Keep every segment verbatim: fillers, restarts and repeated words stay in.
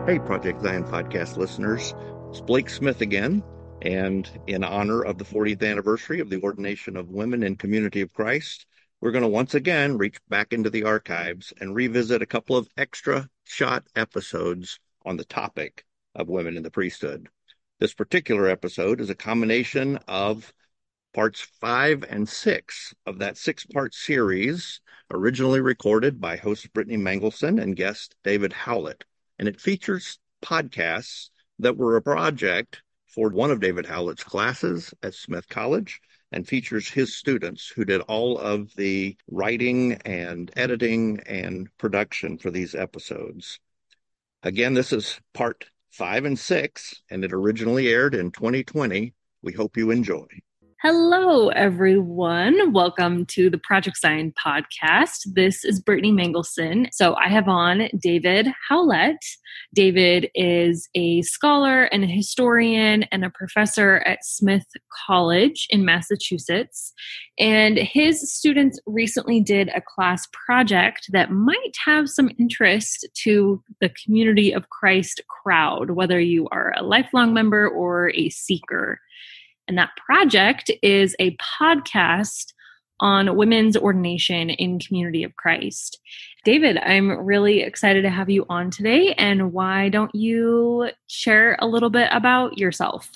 Hey, Project Zion podcast listeners. It's Blake Smith again, and in honor of the fortieth anniversary of the ordination of women in Community of Christ, we're going to once again reach back into the archives and revisit a couple of extra shot episodes on the topic of women in the priesthood. This particular episode is a combination of parts five and six of that six-part series, originally recorded by host Brittany Mangelson and guest David Howlett. And it features podcasts that were a project for one of David Howlett's classes at Smith College, and features his students who did all of the writing and editing and production for these episodes. Again, this is part five and six, and it originally aired in twenty twenty. We hope you enjoy. Hello, everyone. Welcome to the Project Zion podcast. This is Brittany Mangelson. So I have on David Howlett. David is a scholar and a historian and a professor at Smith College in Massachusetts. And his students recently did a class project that might have some interest to the Community of Christ crowd, whether you are a lifelong member or a seeker. And that project is a podcast on women's ordination in Community of Christ. David, I'm really excited to have you on today. And why don't you share a little bit about yourself?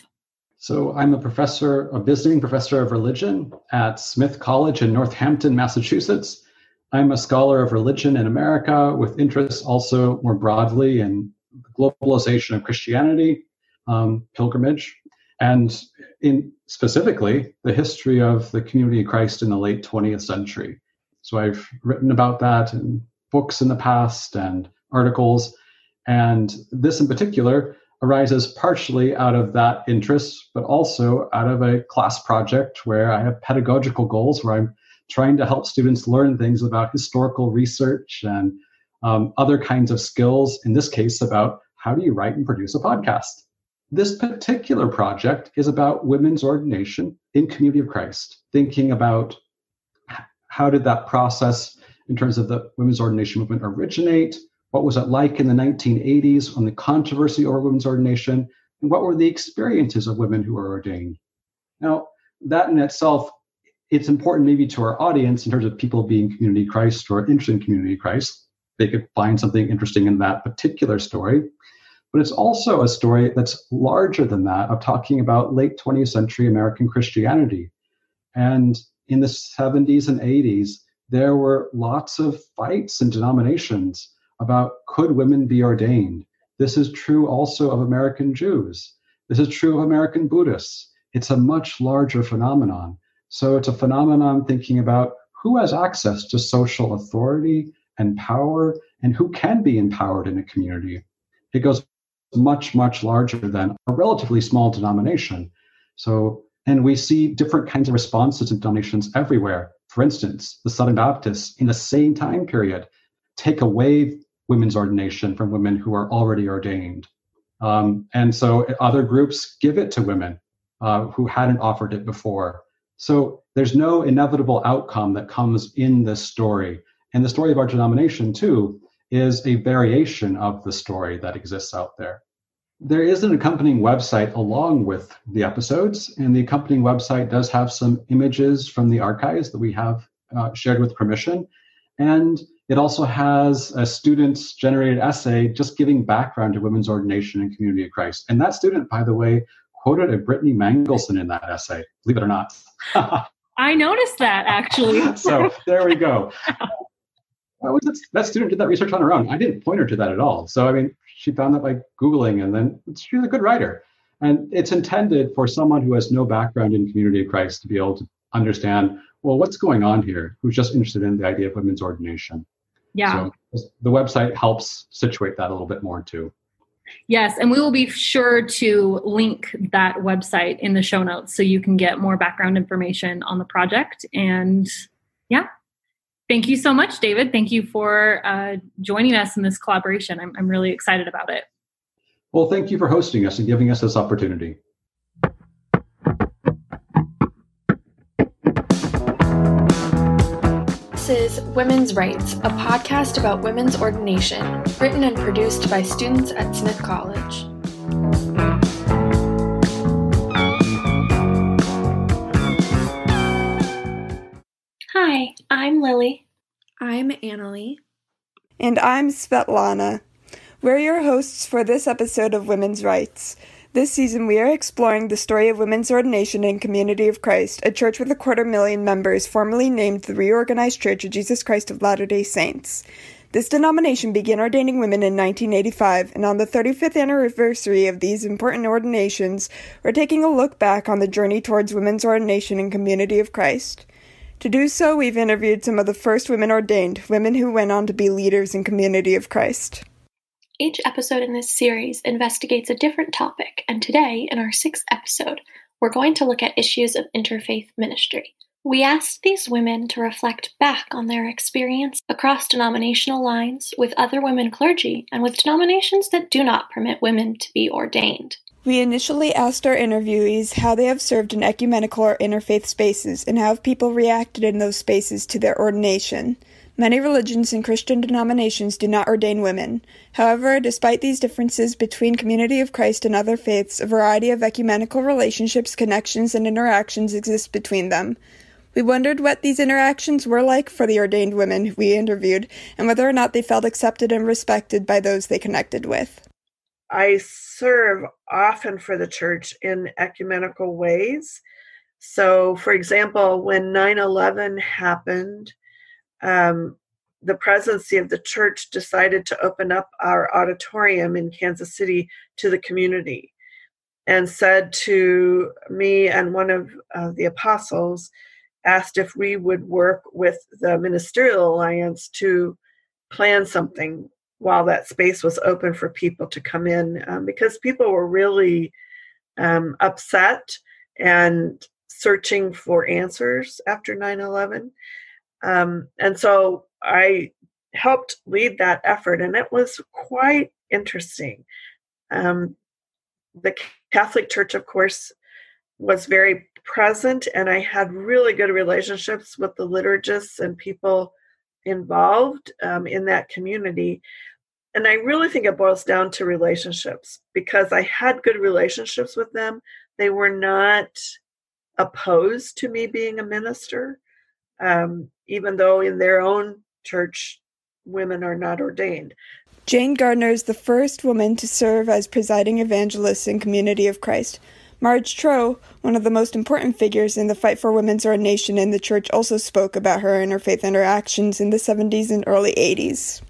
So I'm a professor, a visiting professor of religion at Smith College in Northampton, Massachusetts. I'm a scholar of religion in America with interests also more broadly in globalization of Christianity, um, pilgrimage, and in specifically the history of the Community of Christ in the late twentieth century. So I've written about that in books in the past and articles. And this in particular arises partially out of that interest, but also out of a class project where I have pedagogical goals where I'm trying to help students learn things about historical research and um, other kinds of skills, in this case about how do you write and produce a podcast. This particular project is about women's ordination in Community of Christ, thinking about how did that process in terms of the women's ordination movement originate, what was it like in the nineteen eighties when the controversy over women's ordination, and what were the experiences of women who were ordained. Now, that in itself, it's important maybe to our audience in terms of people being Community of Christ or interested in Community of Christ. They could find something interesting in that particular story. But it's also a story that's larger than that, of talking about late twentieth century American Christianity. And in the seventies and eighties, there were lots of fights and denominations about could women be ordained. This is true also of American Jews. This is true of American Buddhists. It's a much larger phenomenon. So it's a phenomenon thinking about who has access to social authority and power and who can be empowered in a community. It goes much, much larger than a relatively small denomination. So, and we see different kinds of responses to denominations everywhere. For instance, the Southern Baptists in the same time period take away women's ordination from women who are already ordained. Um, and so other groups give it to women uh, who hadn't offered it before. So there's no inevitable outcome that comes in this story. And the story of our denomination, too, is a variation of the story that exists out there. There is an accompanying website along with the episodes, and the accompanying website does have some images from the archives that we have uh, shared with permission. And it also has a student's generated essay just giving background to women's ordination in Community of Christ. And that student, by the way, quoted a Brittany Mangelson in that essay, believe it or not. I noticed that, actually. So there we go. That student did that research on her own. I didn't point her to that at all. So, I mean, she found that by Googling, and then she's a good writer. And it's intended for someone who has no background in Community of Christ to be able to understand, well, what's going on here, who's just interested in the idea of women's ordination. Yeah. So the website helps situate that a little bit more, too. Yes, and we will be sure to link that website in the show notes so you can get more background information on the project. And yeah. Thank you so much, David. Thank you for uh, joining us in this collaboration. I'm, I'm really excited about it. Well, thank you for hosting us and giving us this opportunity. This is Women's Rights, a podcast about women's ordination, written and produced by students at Smith College. Hi, I'm Lily. I'm Annalie. And I'm Svetlana. We're your hosts for this episode of Women's Rights. This season, we are exploring the story of women's ordination in Community of Christ, a church with a quarter million members, formerly named the Reorganized Church of Jesus Christ of Latter-day Saints. This denomination began ordaining women in nineteen eighty-five, and on the thirty-fifth anniversary of these important ordinations, we're taking a look back on the journey towards women's ordination in Community of Christ. To do so, we've interviewed some of the first women ordained, women who went on to be leaders in Community of Christ. Each episode in this series investigates a different topic, and today, in our sixth episode, we're going to look at issues of interfaith ministry. We asked these women to reflect back on their experience across denominational lines with other women clergy and with denominations that do not permit women to be ordained. We initially asked our interviewees how they have served in ecumenical or interfaith spaces and how have people reacted in those spaces to their ordination. Many religions and Christian denominations do not ordain women. However, despite these differences between Community of Christ and other faiths, a variety of ecumenical relationships, connections, and interactions exist between them. We wondered what these interactions were like for the ordained women we interviewed, and whether or not they felt accepted and respected by those they connected with. I serve often for the church in ecumenical ways. So, for example, when nine eleven happened, Um, the presidency of the church decided to open up our auditorium in Kansas City to the community and said to me and one of uh, the apostles, asked if we would work with the Ministerial Alliance to plan something while that space was open for people to come in, um, because people were really um, upset and searching for answers after nine eleven. Um, and so I helped lead that effort, and it was quite interesting. Um, the Catholic Church, of course, was very present, and I had really good relationships with the liturgists and people involved um, in that community. And I really think it boils down to relationships, because I had good relationships with them. They were not opposed to me being a minister. Um, even though in their own church, women are not ordained. Jane Gardner is the first woman to serve as presiding evangelist in Community of Christ. Marge Troe, one of the most important figures in the fight for women's ordination in the church, also spoke about her interfaith interactions in the seventies and early eighties.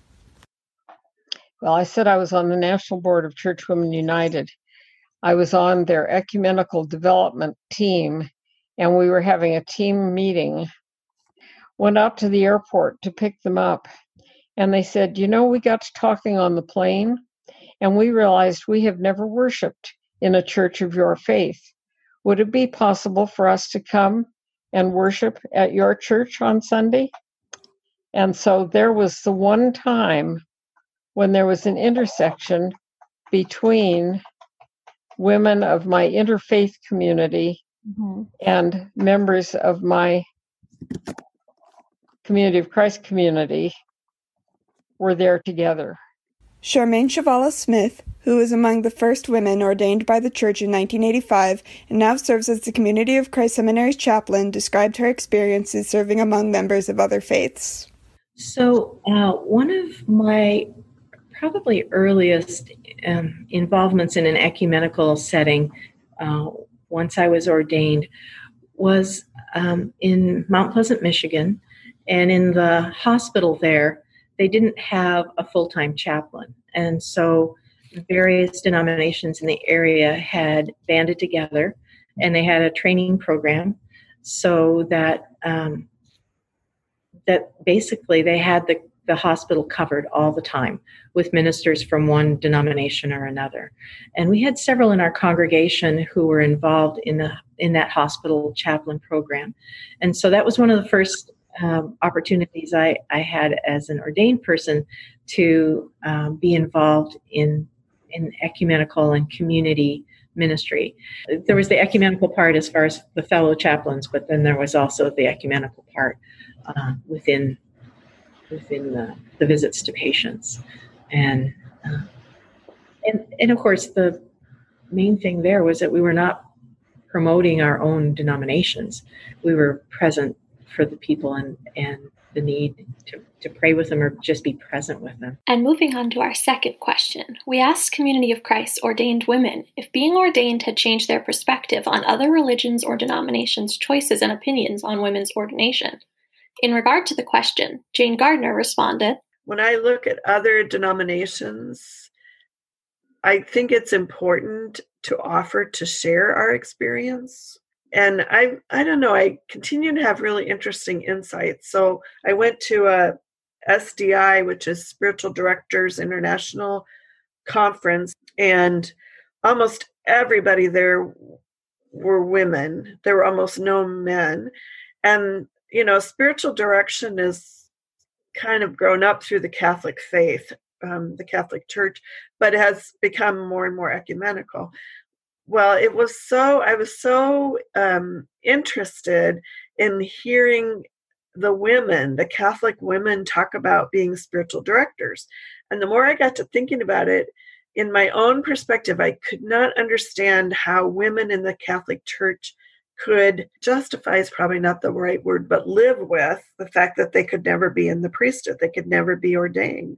Well, I said I was on the National Board of Church Women United. I was on their ecumenical development team, and we were having a team meeting. Went out to the airport to pick them up, and they said, you know, we got to talking on the plane, and we realized we have never worshiped in a church of your faith. Would it be possible for us to come and worship at your church on Sunday? And so there was the one time when there was an intersection between women of my interfaith community mm-hmm. and members of my Community of Christ community were there together. Charmaine Chavala Smith, who was among the first women ordained by the church in nineteen eighty-five and now serves as the Community of Christ Seminary's chaplain, described her experiences serving among members of other faiths. So uh, one of my probably earliest um, involvements in an ecumenical setting, uh, once I was ordained, was um, in Mount Pleasant, Michigan. And in the hospital there, they didn't have a full-time chaplain. And so various denominations in the area had banded together, and they had a training program so that um, that basically they had the, the hospital covered all the time with ministers from one denomination or another. And we had several in our congregation who were involved in the in that hospital chaplain program. And so that was one of the first Um, opportunities I, I had as an ordained person to um, be involved in in ecumenical and community ministry. There was the ecumenical part as far as the fellow chaplains, but then there was also the ecumenical part uh, within within the, the visits to patients. And, uh, and, and of course, the main thing there was that we were not promoting our own denominations. We were present for the people and, and the need to, to pray with them or just be present with them. And moving on to our second question, we asked Community of Christ ordained women if being ordained had changed their perspective on other religions or denominations' choices and opinions on women's ordination. In regard to the question, Jane Gardner responded, "When I look at other denominations, I think it's important to offer to share our experience. And I I don't know, I continue to have really interesting insights. So I went to a S D I, which is Spiritual Directors International Conference, and almost everybody there were women. There were almost no men. And, you know, spiritual direction is kind of grown up through the Catholic faith, um, the Catholic Church, but has become more and more ecumenical. Well, it was so, I was so um, interested in hearing the women, the Catholic women, talk about being spiritual directors. And the more I got to thinking about it, in my own perspective, I could not understand how women in the Catholic Church could justify, is probably not the right word, but live with the fact that they could never be in the priesthood. They could never be ordained.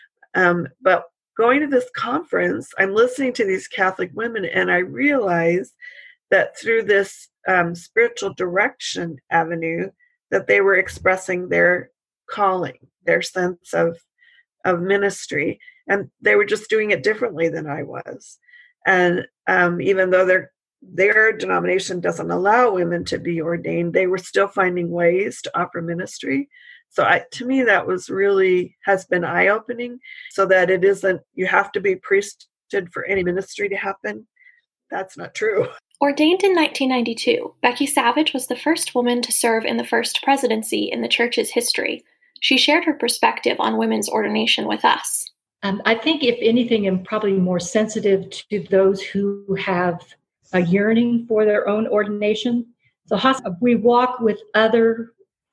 Um, but going to this conference, I'm listening to these Catholic women, and I realized that through this um, spiritual direction avenue, that they were expressing their calling, their sense of of ministry, and they were just doing it differently than I was. And um, even though their their denomination doesn't allow women to be ordained, they were still finding ways to offer ministry. So I, to me, that was really, has been eye-opening, so that it isn't, you have to be priested for any ministry to happen. That's not true. Ordained in nineteen ninety-two, Becky Savage was the first woman to serve in the first presidency in the church's history. She shared her perspective on women's ordination with us. Um, I think, if anything, I'm probably more sensitive to those who have a yearning for their own ordination. So we walk with other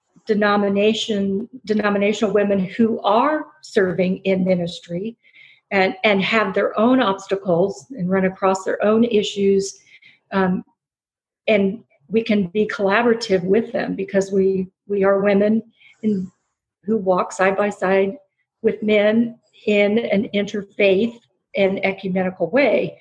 denomination denominational women who are serving in ministry and, and have their own obstacles and run across their own issues. Um, and we can be collaborative with them because we, we are women in, who walk side by side with men in an interfaith and ecumenical way.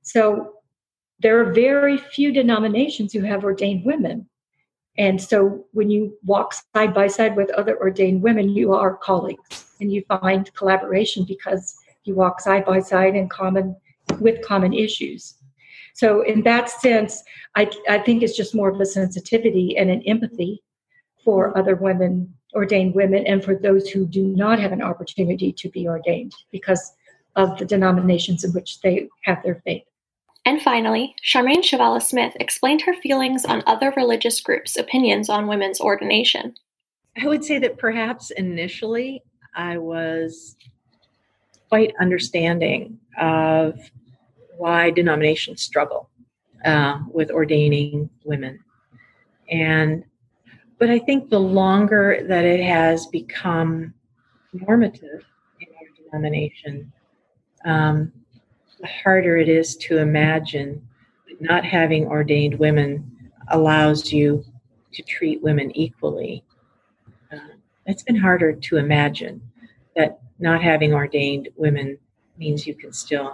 So there are very few denominations who have ordained women. And so when you walk side by side with other ordained women, you are colleagues and you find collaboration because you walk side by side in common with common issues. So in that sense, I, I think it's just more of a sensitivity and an empathy for other women, ordained women, and for those who do not have an opportunity to be ordained because of the denominations in which they have their faith. And finally, Charmaine Chavala Smith explained her feelings on other religious groups' opinions on women's ordination. I would say that perhaps initially I was quite understanding of why denominations struggle uh, with ordaining women. And but I think the longer that it has become normative in our denomination, um, the harder it is to imagine that not having ordained women allows you to treat women equally. Uh, it's been harder to imagine that not having ordained women means you can still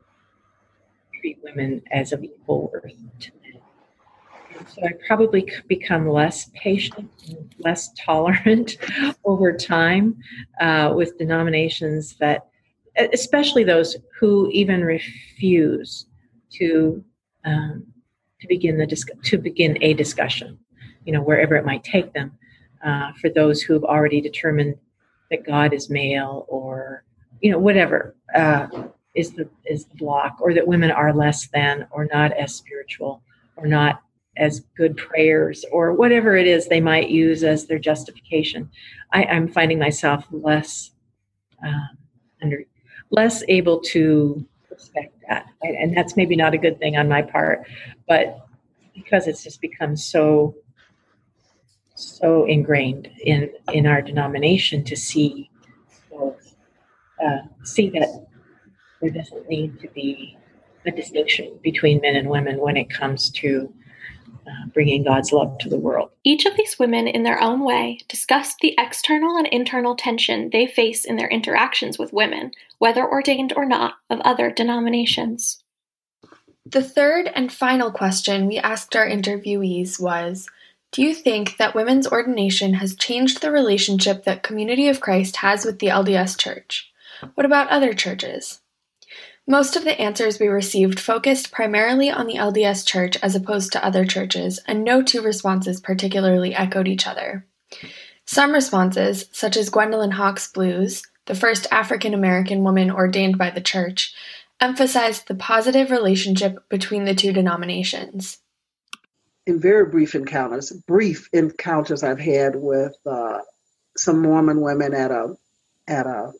treat women as of equal worth to men. And so I probably become less patient, and less tolerant over time uh, with denominations that, especially those who even refuse to um, to begin the dis- to begin a discussion, you know, wherever it might take them. Uh, for those who have already determined that God is male, or you know, whatever uh, is the is the block, or that women are less than, or not as spiritual, or not as good prayers, or whatever it is they might use as their justification. I, I'm finding myself less um, under. less able to respect that. And that's maybe not a good thing on my part, but because it's just become so, so ingrained in, in our denomination to see both, uh, see that there doesn't need to be a distinction between men and women when it comes to uh, bringing God's love to the world. Each of these women, in their own way, discussed the external and internal tension they face in their interactions with women, whether ordained or not, of other denominations. The third and final question we asked our interviewees was, do you think that women's ordination has changed the relationship that Community of Christ has with the L D S Church? What about other churches? Most of the answers we received focused primarily on the L D S Church as opposed to other churches, and no two responses particularly echoed each other. Some responses, such as Gwendolyn Hawkes Blues, the first African American woman ordained by the church, emphasized the positive relationship between the two denominations. In very brief encounters, brief encounters I've had with uh, some Mormon women at a at a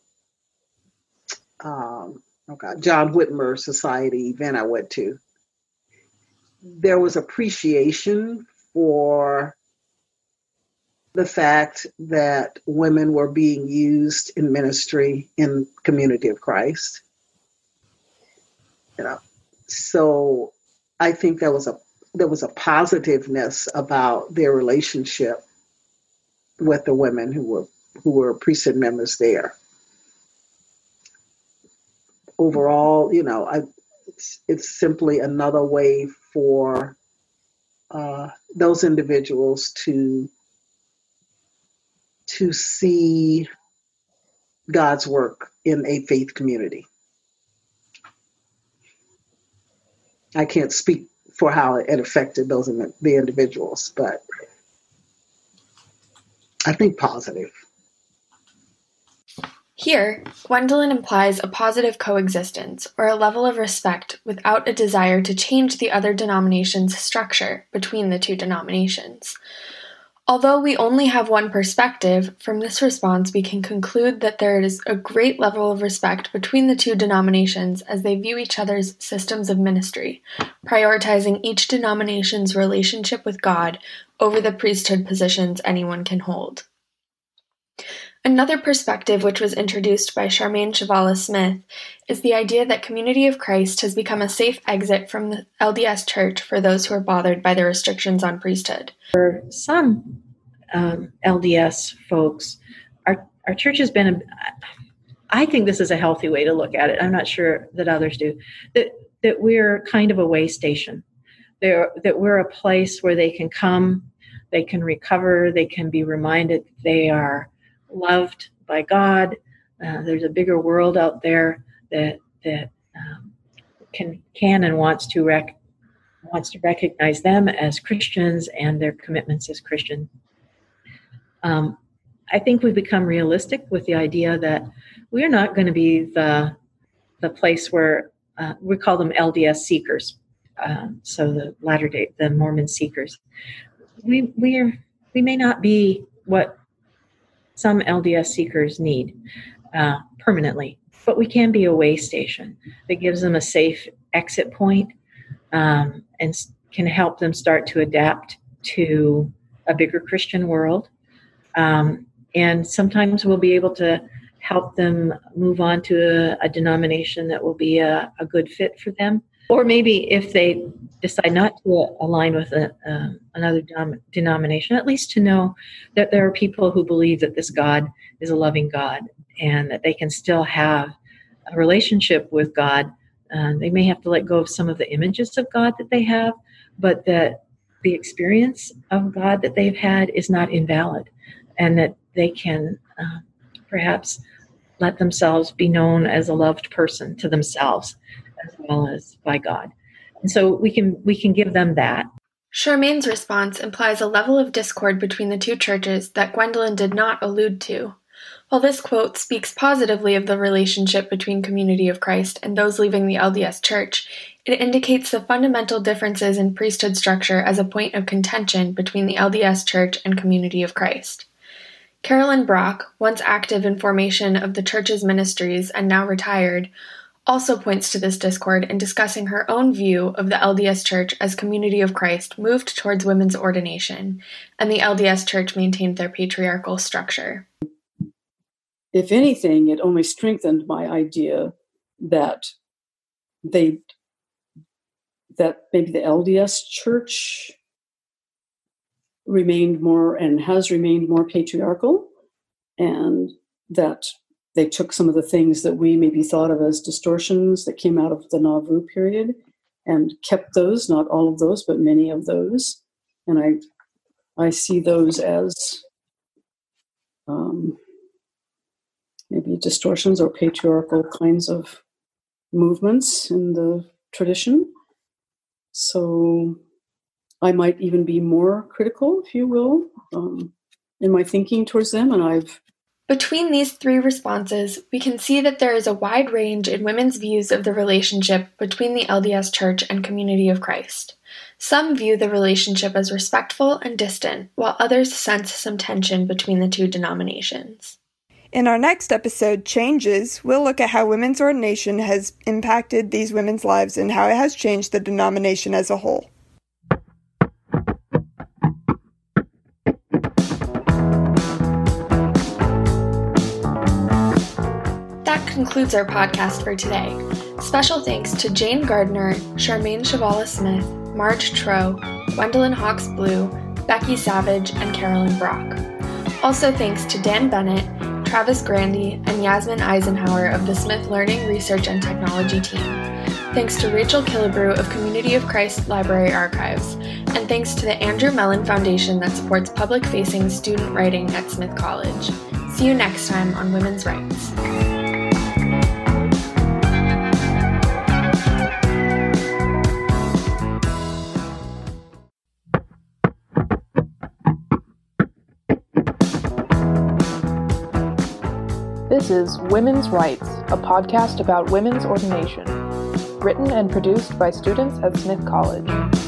um, oh God, John Whitmer Society event I went to, there was appreciation for the fact that women were being used in ministry in Community of Christ. You know, so I think there was a there was a positiveness about their relationship with the women who were who were priesthood members there. Overall, you know, I, it's, it's simply another way for uh, those individuals to to see God's work in a faith community. I can't speak for how it affected those the individuals, but I think positive. Here, Gwendolyn implies a positive coexistence, or a level of respect without a desire to change the other denomination's structure between the two denominations. Although we only have one perspective, from this response we can conclude that there is a great level of respect between the two denominations as they view each other's systems of ministry, prioritizing each denomination's relationship with God over the priesthood positions anyone can hold. Another perspective which was introduced by Charmaine Chavala Smith is the idea that Community of Christ has become a safe exit from the L D S Church for those who are bothered by the restrictions on priesthood. For some um, L D S folks, our, our church has been, a, I think this is a healthy way to look at it. I'm not sure that others do, that, that we're kind of a way station, They're, that we're a place where they can come, they can recover, they can be reminded they are loved by God. Uh, there's a bigger world out there that that um, can can and wants to rec- wants to recognize them as Christians and their commitments as Christians. Um, I think we've become realistic with the idea that we're not going to be the the place where uh, we call them L D S seekers. Uh, so the Latter Day, the Mormon seekers. We we are we may not be what some L D S seekers need uh, permanently, but we can be a way station that gives them a safe exit point, um, and can help them start to adapt to a bigger Christian world. Um, and sometimes we'll be able to help them move on to a, a denomination that will be a, a good fit for them. Or maybe if they decide not to align with a, uh, another denom- denomination, at least to know that there are people who believe that this God is a loving God and that they can still have a relationship with God. Uh, they may have to let go of some of the images of God that they have, but that the experience of God that they've had is not invalid, and that they can uh, perhaps let themselves be known as a loved person to themselves as well as by God. And so we can we can give them that. Charmaine's response implies a level of discord between the two churches that Gwendolyn did not allude to. While this quote speaks positively of the relationship between Community of Christ and those leaving the L D S Church, it indicates the fundamental differences in priesthood structure as a point of contention between the L D S Church and Community of Christ. Carolyn Brock, once active in formation of the church's ministries and now retired, also points to this discord in discussing her own view of the L D S Church as Community of Christ moved towards women's ordination, and the L D S Church maintained their patriarchal structure. If anything, it only strengthened my idea that they that maybe the L D S Church remained more and has remained more patriarchal, and that they took some of the things that we maybe thought of as distortions that came out of the Nauvoo period and kept those, not all of those, but many of those. And I I see those as um, maybe distortions or patriarchal kinds of movements in the tradition. So I might even be more critical, if you will, um, in my thinking towards them. And I've Between these three responses, we can see that there is a wide range in women's views of the relationship between the L D S Church and Community of Christ. Some view the relationship as respectful and distant, while others sense some tension between the two denominations. In our next episode, Changes, we'll look at how women's ordination has impacted these women's lives and how it has changed the denomination as a whole. That concludes our podcast for today. Special thanks to Jane Gardner, Charmaine Chavala-Smith, Marge Troe, Gwendolyn Hawkes-Blue, Becky Savage, and Carolyn Brock. Also thanks to Dan Bennett, Travis Grandy, and Yasmin Eisenhower of the Smith Learning, Research, and Technology team. Thanks to Rachel Killebrew of Community of Christ Library Archives, and thanks to the Andrew Mellon Foundation that supports public-facing student writing at Smith College. See you next time on Women's Rights. This is Women's Rights, a podcast about women's ordination, written and produced by students at Smith College.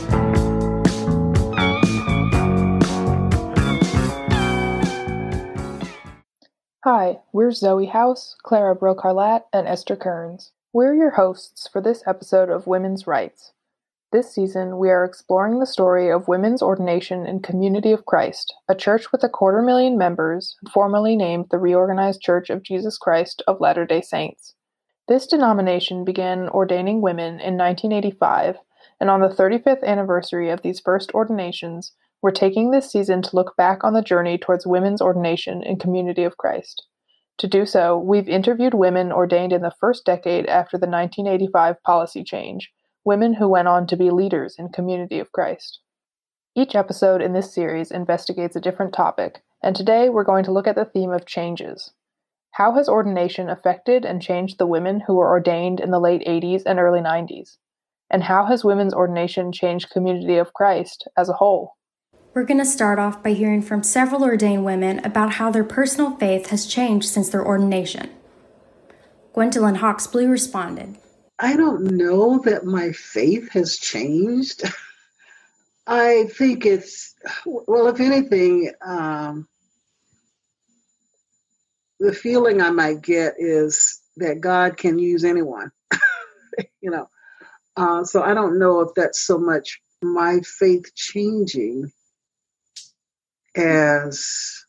Hi, we're Zoe House, Clara Brocarlat, and Esther Kearns. We're your hosts for this episode of Women's Rights. This season, we are exploring the story of women's ordination in Community of Christ, a church with a quarter million members, formerly named the Reorganized Church of Jesus Christ of Latter-day Saints. This denomination began ordaining women in nineteen eighty-five, and on the thirty-fifth anniversary of these first ordinations, we're taking this season to look back on the journey towards women's ordination in Community of Christ. To do so, we've interviewed women ordained in the first decade after the nineteen eighty-five policy change, women who went on to be leaders in Community of Christ. Each episode in this series investigates a different topic, and today we're going to look at the theme of changes. How has ordination affected and changed the women who were ordained in the late eighties and early nineties? And how has women's ordination changed Community of Christ as a whole? We're going to start off by hearing from several ordained women about how their personal faith has changed since their ordination. Gwendolyn Hawkes-Blue responded, I don't know that my faith has changed. I think it's, well, if anything, um, the feeling I might get is that God can use anyone, you know. Uh, so I don't know if that's so much my faith changing as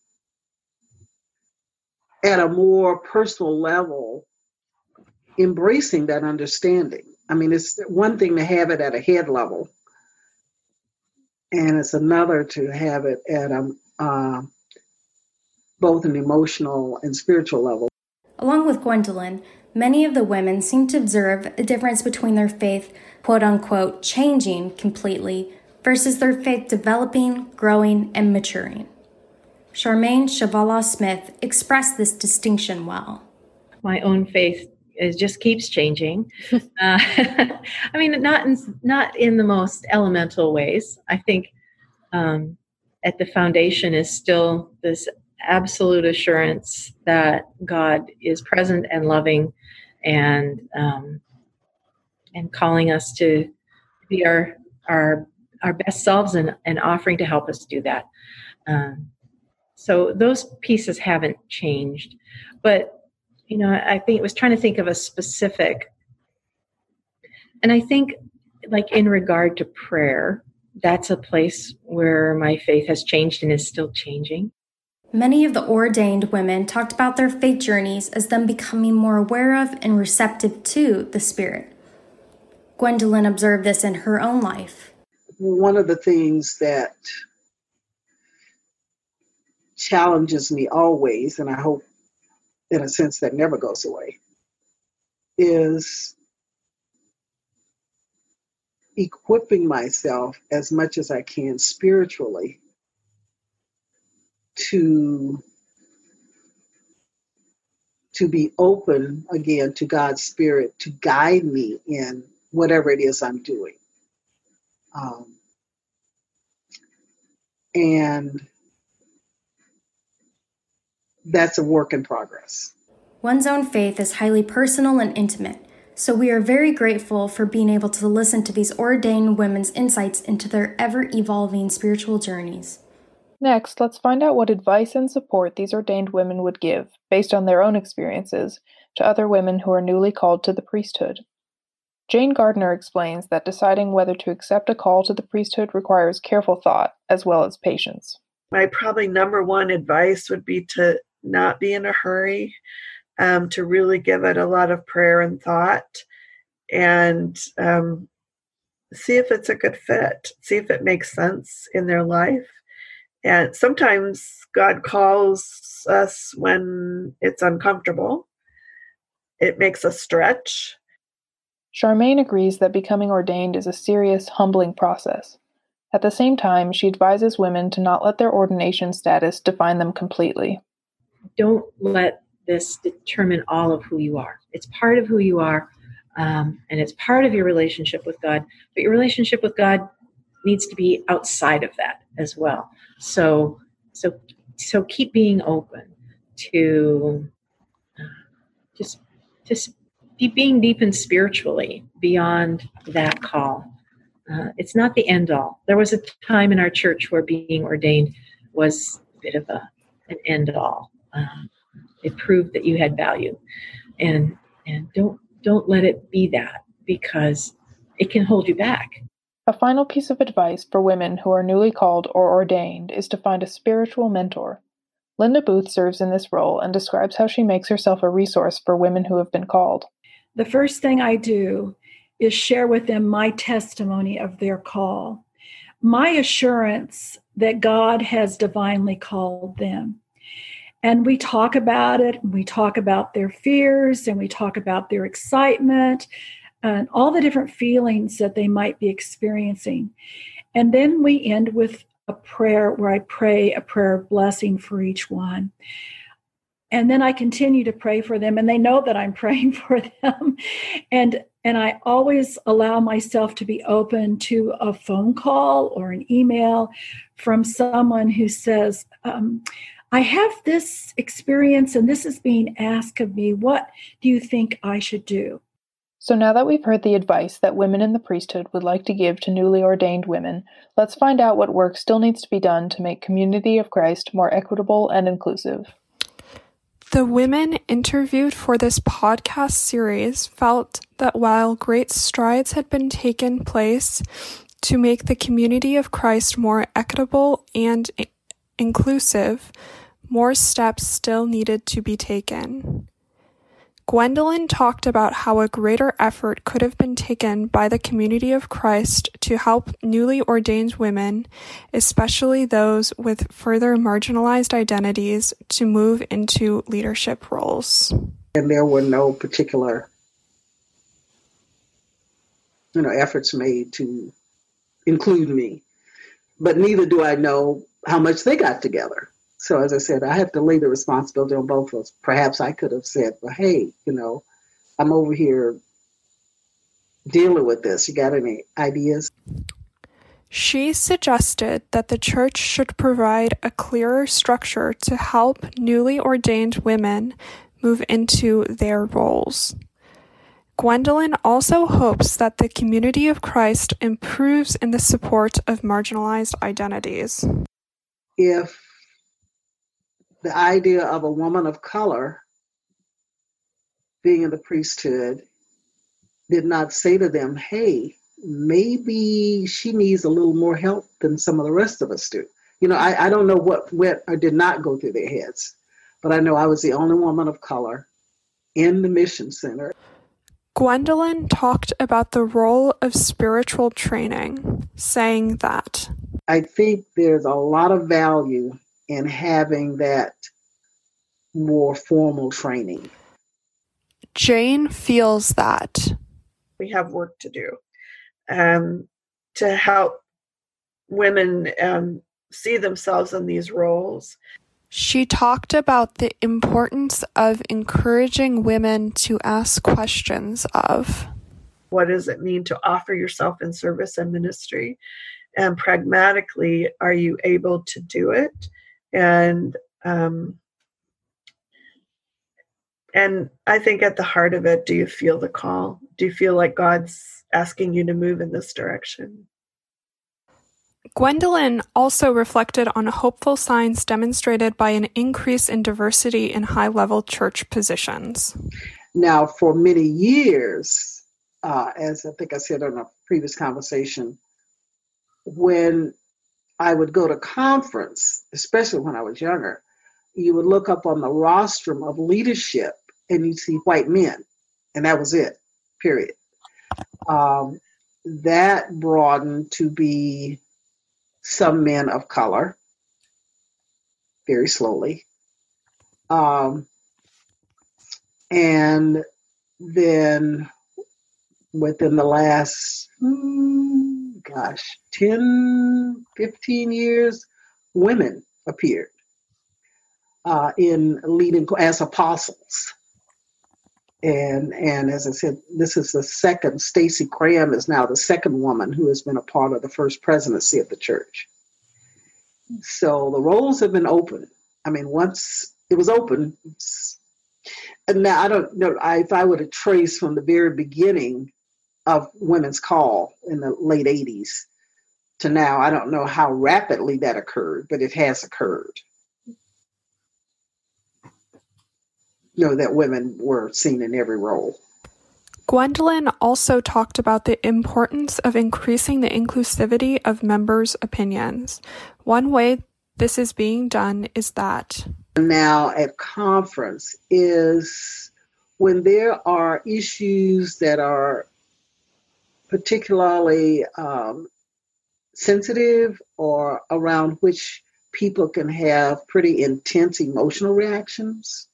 at a more personal level, embracing that understanding. I mean, it's one thing to have it at a head level, and it's another to have it at a, uh, both an emotional and spiritual level. Along with Gwendolyn, many of the women seem to observe a difference between their faith, quote-unquote, changing completely versus their faith developing, growing, and maturing. Charmaine Chavala-Smith expressed this distinction well. My own faith it just keeps changing. uh, I mean, not in, not in the most elemental ways. I think um, at the foundation is still this absolute assurance that God is present and loving, and um, and calling us to be our our our best selves and, and offering to help us do that. Um, so those pieces haven't changed, but. You know, I think it was trying to think of a specific and I think, like in regard to prayer, that's a place where my faith has changed and is still changing. Many of the ordained women talked about their faith journeys as them becoming more aware of and receptive to the Spirit. Gwendolyn observed this in her own life. One of the things that challenges me always, and I hope in a sense that never goes away, is equipping myself as much as I can spiritually to, to be open again to God's Spirit to guide me in whatever it is I'm doing. Um, and that's a work in progress. One's own faith is highly personal and intimate, so we are very grateful for being able to listen to these ordained women's insights into their ever-evolving spiritual journeys. Next, let's find out what advice and support these ordained women would give, based on their own experiences, to other women who are newly called to the priesthood. Jane Gardner explains that deciding whether to accept a call to the priesthood requires careful thought, as well as patience. My probably number one advice would be to not be in a hurry, um, to really give it a lot of prayer and thought, and um, see if it's a good fit, see if it makes sense in their life. And sometimes God calls us when it's uncomfortable. It makes us stretch. Charmaine agrees that becoming ordained is a serious, humbling process. At the same time, she advises women to not let their ordination status define them completely. Don't let this determine all of who you are. It's part of who you are, um, and it's part of your relationship with God. But your relationship with God needs to be outside of that as well. So, so, so keep being open to uh, just, just be being deepened spiritually beyond that call. Uh, it's not the end all. There was a time in our church where being ordained was a bit of a an end all. Um, it proved that you had value, and and don't don't let it be that, because it can hold you back. A final piece of advice for women who are newly called or ordained is to find a spiritual mentor. Linda Booth serves in this role and describes how she makes herself a resource for women who have been called. The first thing I do is share with them my testimony of their call, my assurance that God has divinely called them. And we talk about it, and we talk about their fears, and we talk about their excitement, and all the different feelings that they might be experiencing. And then we end with a prayer where I pray a prayer of blessing for each one. And then I continue to pray for them, and they know that I'm praying for them. And, and I always allow myself to be open to a phone call or an email from someone who says, um, I have this experience and this is being asked of me. What do you think I should do? So now that we've heard the advice that women in the priesthood would like to give to newly ordained women, let's find out what work still needs to be done to make Community of Christ more equitable and inclusive. The women interviewed for this podcast series felt that while great strides had been taken place to make the Community of Christ more equitable and I- inclusive, more steps still needed to be taken. Gwendolyn talked about how a greater effort could have been taken by the Community of Christ to help newly ordained women, especially those with further marginalized identities, to move into leadership roles. And there were no particular, you know, efforts made to include me. But neither do I know how much they got together. So as I said, I have to lay the responsibility on both of us. Perhaps I could have said, well, hey, you know, I'm over here dealing with this. You got any ideas? She suggested that the church should provide a clearer structure to help newly ordained women move into their roles. Gwendolyn also hopes that the Community of Christ improves in the support of marginalized identities. If the idea of a woman of color being in the priesthood did not say to them, hey, maybe she needs a little more help than some of the rest of us do. You know, I, I don't know what went or did not go through their heads, but I know I was the only woman of color in the mission center. Gwendolyn talked about the role of spiritual training, saying that I think there's a lot of value in having that more formal training. Jane feels that we have work to do um, to help women um, see themselves in these roles. She talked about the importance of encouraging women to ask questions of what does it mean to offer yourself in service and ministry? And pragmatically, are you able to do it? And um, and I think at the heart of it, do you feel the call? Do you feel like God's asking you to move in this direction? Gwendolyn also reflected on hopeful signs demonstrated by an increase in diversity in high-level church positions. Now, for many years, uh, as I think I said on a previous conversation, when I would go to conference, especially when I was younger, you would look up on the rostrum of leadership and you'd see white men, and that was it, period. Um, that broadened to be some men of color, very slowly. Um, and then within the last, hmm, gosh, ten, fifteen years, women appeared uh, in leading as apostles. And and as I said, this is the second, Stacey Graham is now the second woman who has been a part of the first presidency of the church. So the roles have been open. I mean, once it was open, and now I don't know, I, if I were to trace from the very beginning of Women's Call in the late eighties to now, I don't know how rapidly that occurred, but it has occurred. You know, that women were seen in every role. Gwendolyn also talked about the importance of increasing the inclusivity of members' opinions. One way this is being done is that now at conference is when there are issues that are particularly um, sensitive or around which people can have pretty intense emotional reactions.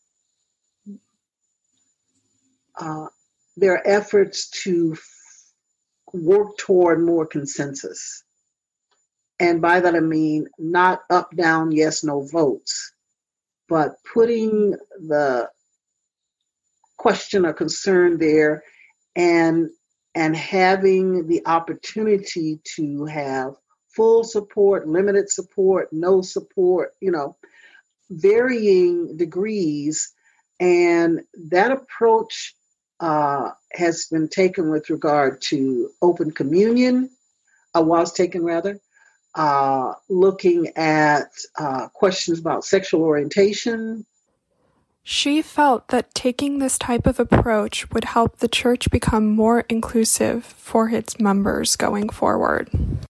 Uh, there are efforts to f- work toward more consensus. And by that I mean not up, down, yes, no votes, but putting the question or concern there and, and having the opportunity to have full support, limited support, no support, you know, varying degrees. And that approach Uh, has been taken with regard to open communion, uh, was taken rather, uh, looking at uh, questions about sexual orientation. She felt that taking this type of approach would help the church become more inclusive for its members going forward.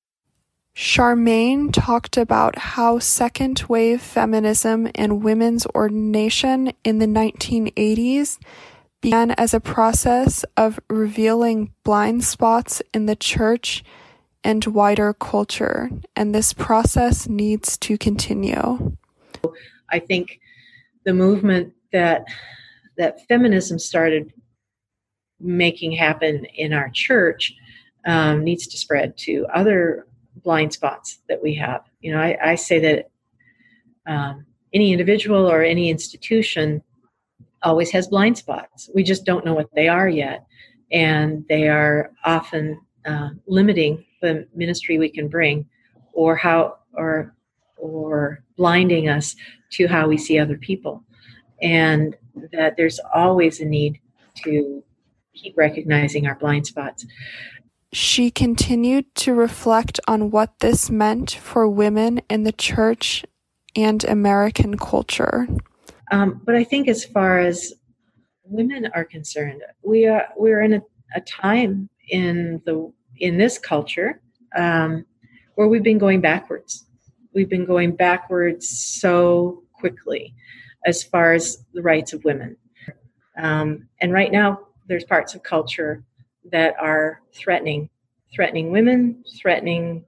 Charmaine talked about how second wave feminism and women's ordination in the nineteen eighties began as a process of revealing blind spots in the church and wider culture, and this process needs to continue. I think the movement that that feminism started making happen in our church um, needs to spread to other blind spots that we have. You know, I, I say that um, any individual or any institution always has blind spots. We just don't know what they are yet. And they are often uh, limiting the ministry we can bring or how or or blinding us to how we see other people. And that there's always a need to keep recognizing our blind spots. She continued to reflect on what this meant for women in the church and American culture. Um, but I think as far as women are concerned, we are we're in a, a time in the in this culture um, where we've been going backwards. We've been going backwards so quickly as far as the rights of women. Um, and right now, there's parts of culture that are threatening, threatening women, threatening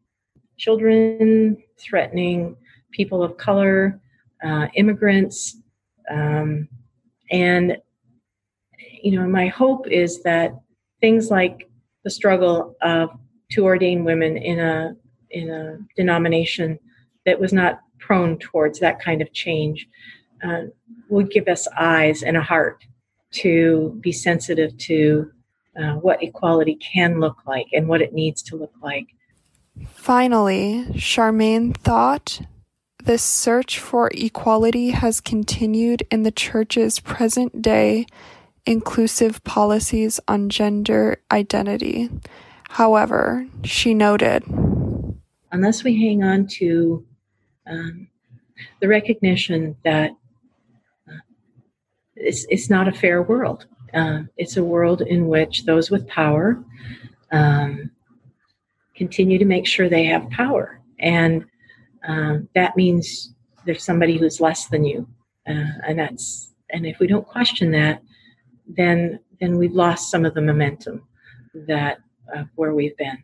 children, threatening people of color, uh, immigrants. Um, and, you know, my hope is that things like the struggle of to ordain women in a in a denomination that was not prone towards that kind of change uh, would give us eyes and a heart to be sensitive to uh, what equality can look like and what it needs to look like. Finally, Charmaine thought, this search for equality has continued in the Church's present-day inclusive policies on gender identity. However, she noted, unless we hang on to um, the recognition that uh, it's, it's not a fair world. Uh, it's a world in which those with power um, continue to make sure they have power. And um, that means there's somebody who's less than you. Uh, and that's and if we don't question that, then then we've lost some of the momentum that uh, where we've been.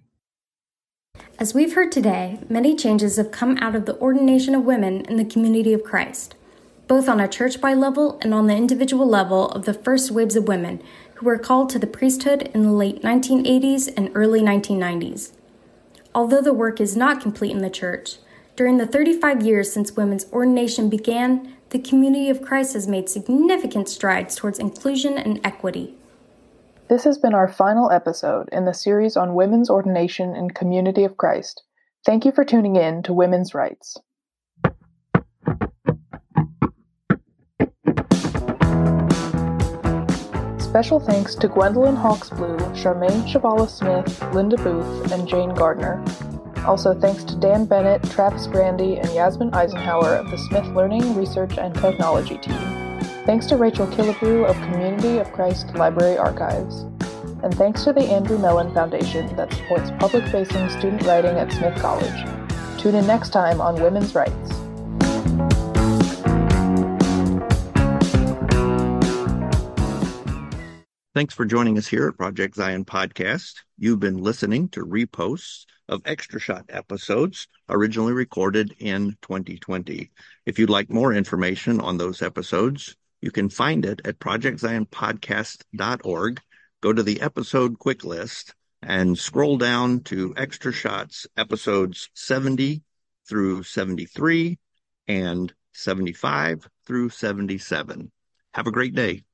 As we've heard today, many changes have come out of the ordination of women in the community of Christ, both on a church-wide level and on the individual level of the first waves of women who were called to the priesthood in the late nineteen eighties and early nineteen nineties. Although the work is not complete in the church, during the thirty-five years since women's ordination began, the community of Christ has made significant strides towards inclusion and equity. This has been our final episode in the series on women's ordination in Community of Christ. Thank you for tuning in to Women's Rights. Special thanks to Gwendolyn Hawksblue, Charmaine Chavala-Smith, Linda Booth, and Jane Gardner. Also thanks to Dan Bennett, Travis Grandy, and Yasmin Eisenhower of the Smith Learning, Research, and Technology team. Thanks to Rachel Killebrew of Community of Christ Library Archives. And thanks to the Andrew Mellon Foundation that supports public-facing student writing at Smith College. Tune in next time on Women's Rights. Thanks for joining us here at Project Zion Podcast. You've been listening to reposts of Extra Shot episodes originally recorded in twenty twenty. If you'd like more information on those episodes, you can find it at project zion podcast dot org. Go to the episode quick list and scroll down to Extra Shots episodes seventy through seventy-three and seventy-five through seventy-seven. Have a great day.